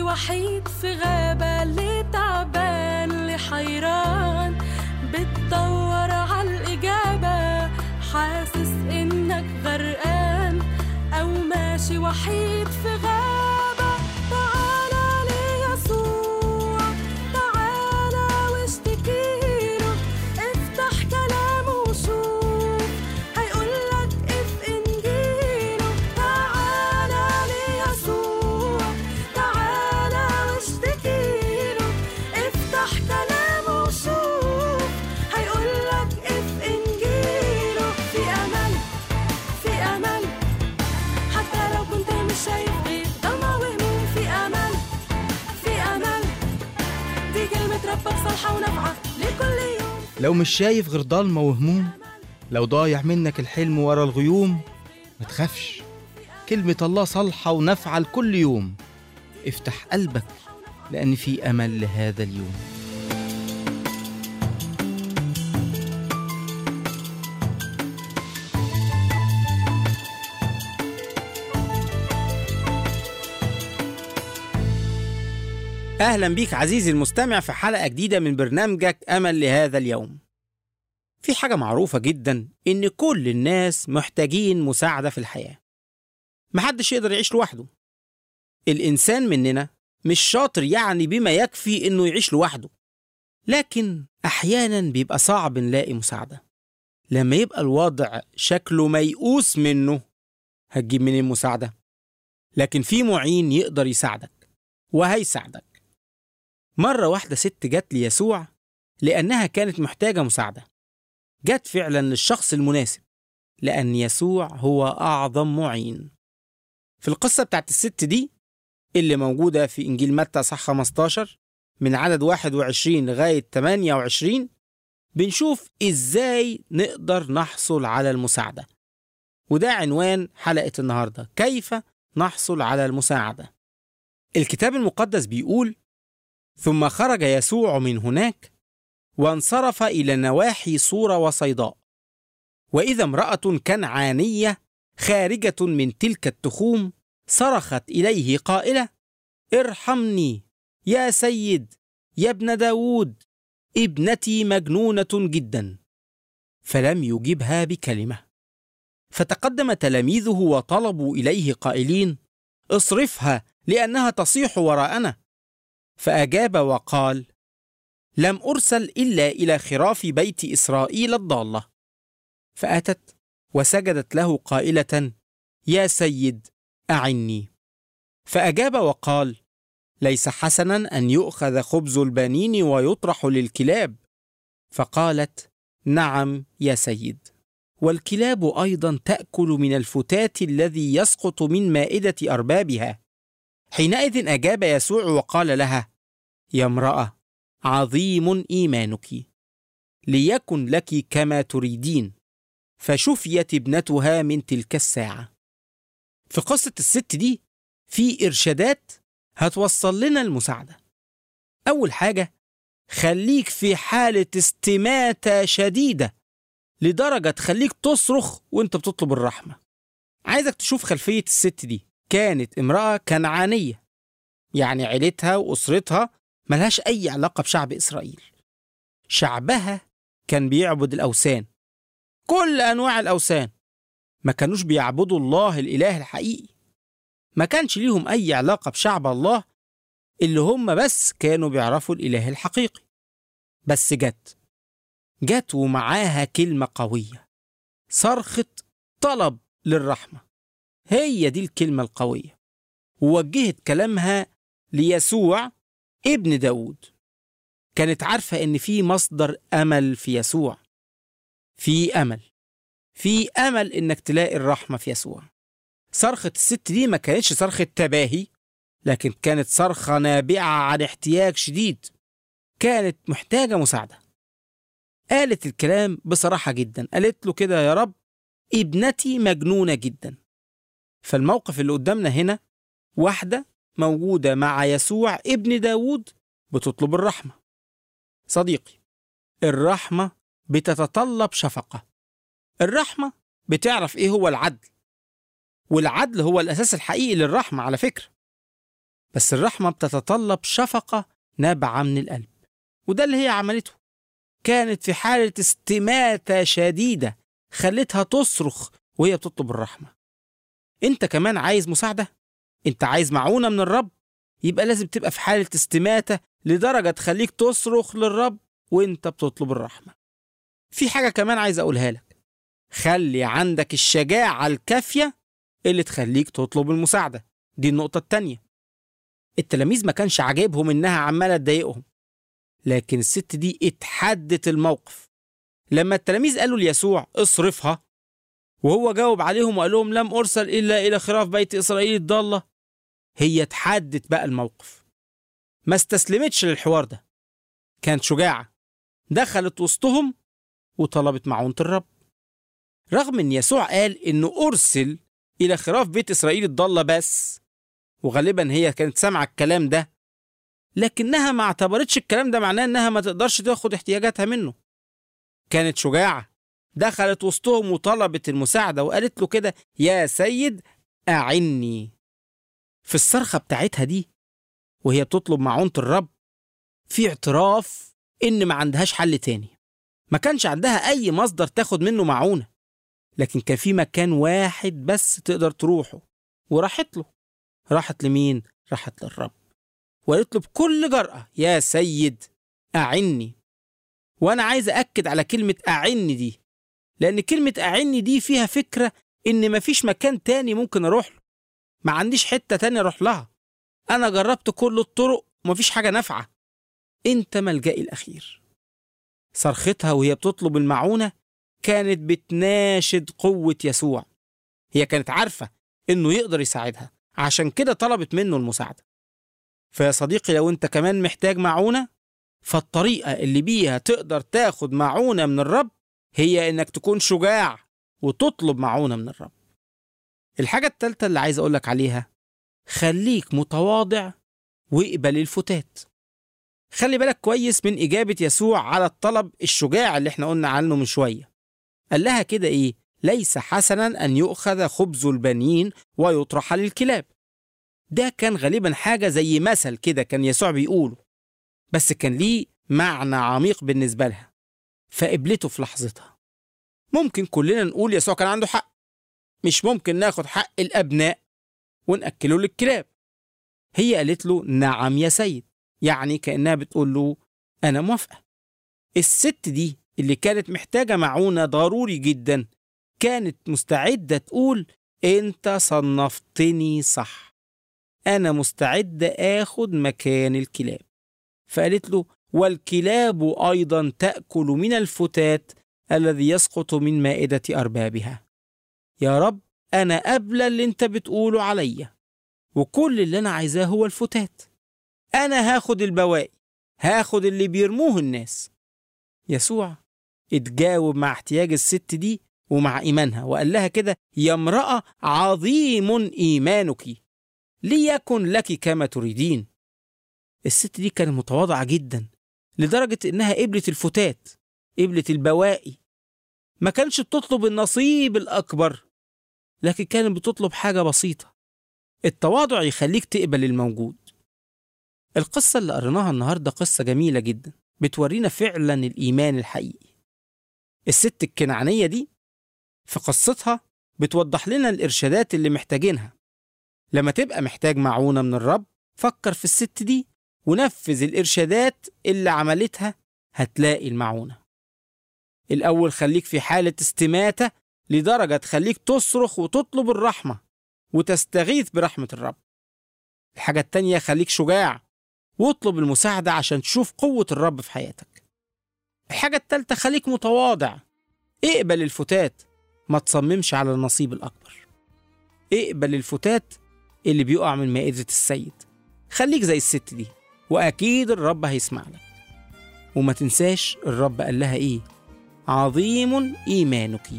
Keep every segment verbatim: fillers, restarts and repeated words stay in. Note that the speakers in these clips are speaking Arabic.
وحيد في غابة، اللي تعبان اللي حيران بتدور عالإجابة، حاسس إنك غرقان أو ماشي وحيد في غابة، تعالى ليسوع، تعالى واشتكيله، افتح كلامه وشوف هيقولك اف إنجيله، تعالى ليسوع، تعالى واشتكيله، افتح كلامه وشوف هيقولك اف إنجيله. في أمل، في أمل، حتى لو كنت مش شايف غير ضلمة وهموم، في أمل، في أمل، دي كلمة ربك صالحة ونافعة لكل يوم. لو مش شايف غير ضلمة وهموم، لو ضايع منك الحلم ورا الغيوم، ما تخافش، كلمة الله صالحة ونافعة لكل يوم. افتح قلبك لأن في أمل لهذا اليوم. أهلا بيك عزيزي المستمع في حلقة جديدة من برنامجك أمل لهذا اليوم. في حاجة معروفة جدا إن كل الناس محتاجين مساعدة في الحياة، محدش يقدر يعيش لوحده. الإنسان مننا مش شاطر يعني بما يكفي إنه يعيش لوحده، لكن أحيانا بيبقى صعب نلاقي مساعدة. لما يبقى الوضع شكله ميؤوس منه، هتجيب منين مساعدة؟ لكن في معين يقدر يساعدك وهيساعدك. مرة واحدة ست جت ليسوع لأنها كانت محتاجة مساعدة، جت فعلا للشخص المناسب، لأن يسوع هو أعظم معين. في القصة بتاعت الست دي اللي موجودة في إنجيل متى صح خمستاشر من عدد واحد وعشرين لغاية ثمانية وعشرين، بنشوف إزاي نقدر نحصل على المساعدة. وده عنوان حلقة النهاردة، كيف نحصل على المساعدة. الكتاب المقدس بيقول: ثم خرج يسوع من هناك وانصرف إلى نواحي صور وصيداء، وإذا امرأة كنعانية خارجة من تلك التخوم صرخت إليه قائلة: ارحمني يا سيد، يا ابن داود، ابنتي مجنونة جدا. فلم يجبها بكلمة. فتقدم تلاميذه وطلبوا إليه قائلين: اصرفها لأنها تصيح وراءنا. فأجاب وقال: لم أرسل إلا إلى خراف بيت إسرائيل الضالة. فأتت وسجدت له قائلة: يا سيد أعني. فأجاب وقال: ليس حسنا أن يؤخذ خبز البنين ويطرح للكلاب. فقالت: نعم يا سيد، والكلاب أيضا تأكل من الفتات الذي يسقط من مائدة أربابها. حينئذ أجاب يسوع وقال لها: يا امرأة، عظيم إيمانك، ليكن لك كما تريدين. فشفيت ابنتها من تلك الساعة. في قصة الست دي في إرشادات هتوصل لنا المساعدة. أول حاجة، خليك في حالة استماتة شديدة لدرجة تخليك تصرخ وانت بتطلب الرحمة. عايزك تشوف خلفية الست دي. كانت امرأة كنعانية، يعني عيلتها وأسرتها ملهاش أي علاقة بشعب إسرائيل. شعبها كان بيعبد الأوثان، كل أنواع الأوثان. ما كانوش بيعبدوا الله الإله الحقيقي. ما كانش ليهم أي علاقة بشعب الله اللي هم بس كانوا بيعرفوا الإله الحقيقي. بس جت جت ومعاها كلمة قوية، صرخة طلب للرحمة. هي دي الكلمة القوية. ووجهت كلامها ليسوع ابن داود. كانت عارفة إن في مصدر أمل في يسوع. في أمل في أمل إنك تلاقي الرحمة في يسوع. صرخة الست دي ما كانتش صرخة تباهي، لكن كانت صرخة نابعة عن احتياج شديد. كانت محتاجة مساعدة. قالت الكلام بصراحة جدا، قالت له كده: يا رب، ابنتي مجنونة جدا. فالموقف اللي قدامنا هنا واحدة موجودة مع يسوع ابن داود بتطلب الرحمة. صديقي، الرحمة بتتطلب شفقة. الرحمة بتعرف ايه هو العدل، والعدل هو الأساس الحقيقي للرحمة على فكرة. بس الرحمة بتتطلب شفقة نابعة من القلب، وده اللي هي عملته. كانت في حالة استماتة شديدة خلتها تصرخ وهي بتطلب الرحمة. انت كمان عايز مساعدة؟ انت عايز معونة من الرب؟ يبقى لازم تبقى في حالة استماتة لدرجة تخليك تصرخ للرب وانت بتطلب الرحمة. في حاجة كمان عايز أقولها لك، خلي عندك الشجاعة الكافية اللي تخليك تطلب المساعدة. دي النقطة التانية. التلاميذ ما كانش عاجبهم إنها عمالة تضايقهم، لكن الست دي اتحدت الموقف. لما التلاميذ قالوا ليسوع اصرفها، وهو جاوب عليهم وقال لهم لم أرسل إلا إلى خراف بيت إسرائيل الضالة، هي اتحدت بقى الموقف، ما استسلمتش للحوار ده، كانت شجاعة، دخلت وسطهم وطلبت معونة الرب. رغم ان يسوع قال انه ارسل الى خراف بيت اسرائيل الضالة بس، وغالبا هي كانت سامعة الكلام ده، لكنها ما اعتبرتش الكلام ده معناه انها ما تقدرش تاخد احتياجاتها منه. كانت شجاعة، دخلت وسطهم وطلبت المساعدة وقالت له كده يا سيد أعني. في الصرخة بتاعتها دي وهي بتطلب معونة الرب في اعتراف ان ما عندهاش حل تاني، ما كانش عندها أي مصدر تاخد منه معونة، لكن كان في مكان واحد بس تقدر تروحه، وراحت له. راحت لمين؟ راحت للرب، وقالت له بكل جرأة يا سيد أعني. وأنا عايز أكد على كلمة أعني دي، لأن كلمة أعني دي فيها فكرة إن مفيش مكان تاني ممكن أروح له، ما عنديش حتة تانية أروح لها، أنا جربت كل الطرق ومفيش حاجة نافعة، أنت ملجئي الأخير. صرختها وهي بتطلب المعونة كانت بتناشد قوة يسوع. هي كانت عارفة إنه يقدر يساعدها، عشان كده طلبت منه المساعدة. فيا صديقي لو أنت كمان محتاج معونة، فالطريقة اللي بيها تقدر تاخد معونة من الرب هي إنك تكون شجاع وتطلب معونة من الرب. الحاجة الثالثة اللي عايز أقولك عليها، خليك متواضع واقبل الفتات. خلي بالك كويس من إجابة يسوع على الطلب الشجاع اللي احنا قلنا عنه من شوية. قال لها كده إيه؟ ليس حسنا أن يؤخذ خبز البنين ويطرح للكلاب. ده كان غالبا حاجة زي مثل كده كان يسوع بيقوله، بس كان ليه معنى عميق بالنسبة لها، فقبلته في لحظتها. ممكن كلنا نقول يسوع كان عنده حق، مش ممكن ناخد حق الأبناء ونأكله للكلاب. هي قالت له نعم يا سيد، يعني كأنها بتقول له أنا موافقة. الست دي اللي كانت محتاجة معونة ضروري جدا كانت مستعدة تقول أنت صنفتني صح، أنا مستعدة آخد مكان الكلاب. فقالت له والكلاب أيضا تأكل من الفتات الذي يسقط من مائدة أربابها. يا رب أنا قابلة اللي أنت بتقوله عليا، وكل اللي أنا عايزاه هو الفتات، أنا هاخد البواقي، هاخد اللي بيرموه الناس. يسوع اتجاوب مع احتياج الست دي ومع إيمانها، وقال لها كده يا امرأة عظيم إيمانك، ليكن لك كما تريدين. الست دي كانت متواضعة جدا لدرجة إنها قبلت الفتات، قبلت البواقي، ما كانش بتطلب النصيب الأكبر، لكن كانت بتطلب حاجة بسيطة. التواضع يخليك تقبل الموجود. القصة اللي قريناها النهاردة قصة جميلة جدا، بتورينا فعلا الإيمان الحقيقي. الست الكنعانية دي في قصتها بتوضح لنا الإرشادات اللي محتاجينها. لما تبقى محتاج معونة من الرب، فكر في الست دي ونفذ الإرشادات اللي عملتها، هتلاقي المعونة. الأول خليك في حالة استماتة لدرجة تخليك تصرخ وتطلب الرحمة وتستغيث برحمة الرب. الحاجة التانية خليك شجاع واطلب المساعدة عشان تشوف قوة الرب في حياتك. الحاجة التالتة خليك متواضع، اقبل الفتات، ما تصممش على النصيب الأكبر. اقبل الفتات اللي بيقع من مائدة السيد، خليك زي الست دي وأكيد الرب هيسمع لك. وما تنساش الرب قال لها إيه؟ عظيم إيمانك،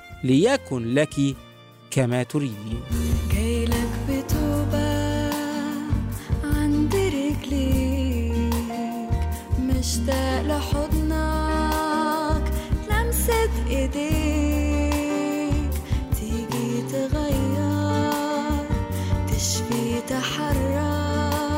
ليكن لك كما تريدين. جاي لك بتوبة عند رجليك، مشتاق لحضنك لمسة ايديك، تيجي تغير تشفي تحرك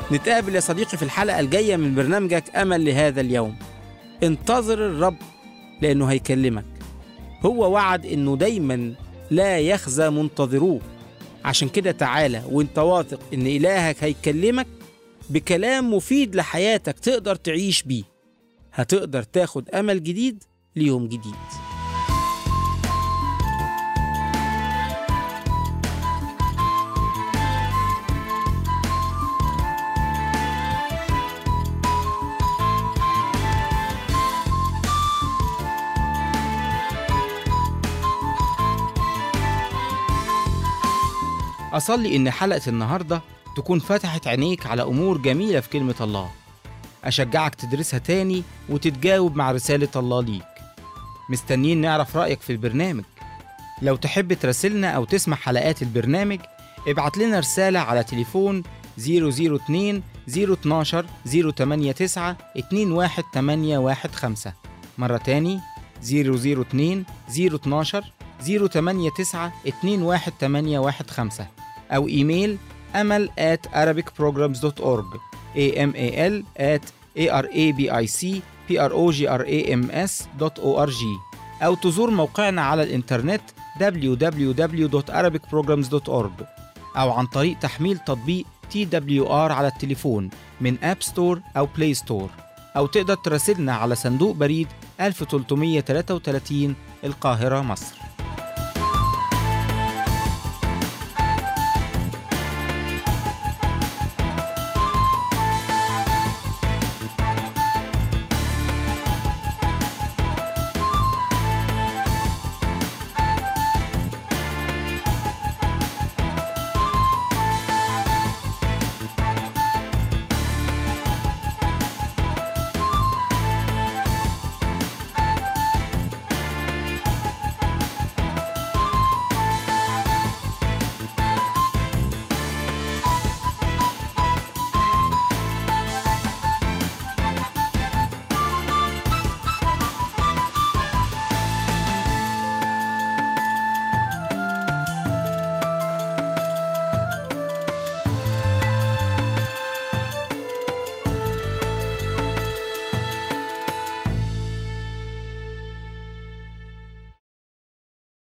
نتقابل يا صديقي في الحلقة الجاية من برنامجك أمل لهذا اليوم. انتظر الرب لأنه هيكلمك. هو وعد إنه دايما لا يخزى منتظروه. عشان كده تعالى وانت واثق إن إلهك هيكلمك بكلام مفيد لحياتك تقدر تعيش بيه. هتقدر تاخد أمل جديد ليوم جديد. أصلي إن حلقة النهاردة تكون فتحت عينيك على أمور جميلة في كلمة الله. أشجعك تدرسها تاني وتتجاوب مع رسالة الله ليك. مستنيين نعرف رأيك في البرنامج. لو تحب تراسلنا أو تسمع حلقات البرنامج ابعت لنا رسالة على تليفون صفر صفر اتنين صفر اتناشر صفر تمانية تسعة اتنين واحد تمانية واحد خمسة. مرة تاني صفر صفر اتنين صفر اتناشر صفر تمانية تسعة اتنين واحد تمانية واحد خمسة أو إيميل أمل at arabic programs dot org amal at arabicprograms dot org أو تزور موقعنا على الإنترنت دبليو دبليو دبليو دوت arabic programs dot org أو عن طريق تحميل تطبيق تي دبليو آر على التليفون من أب ستور أو بلاي ستور، أو تقدر تراسلنا على صندوق بريد ألف وثلاثمائة وثلاثة وثلاثين القاهرة مصر.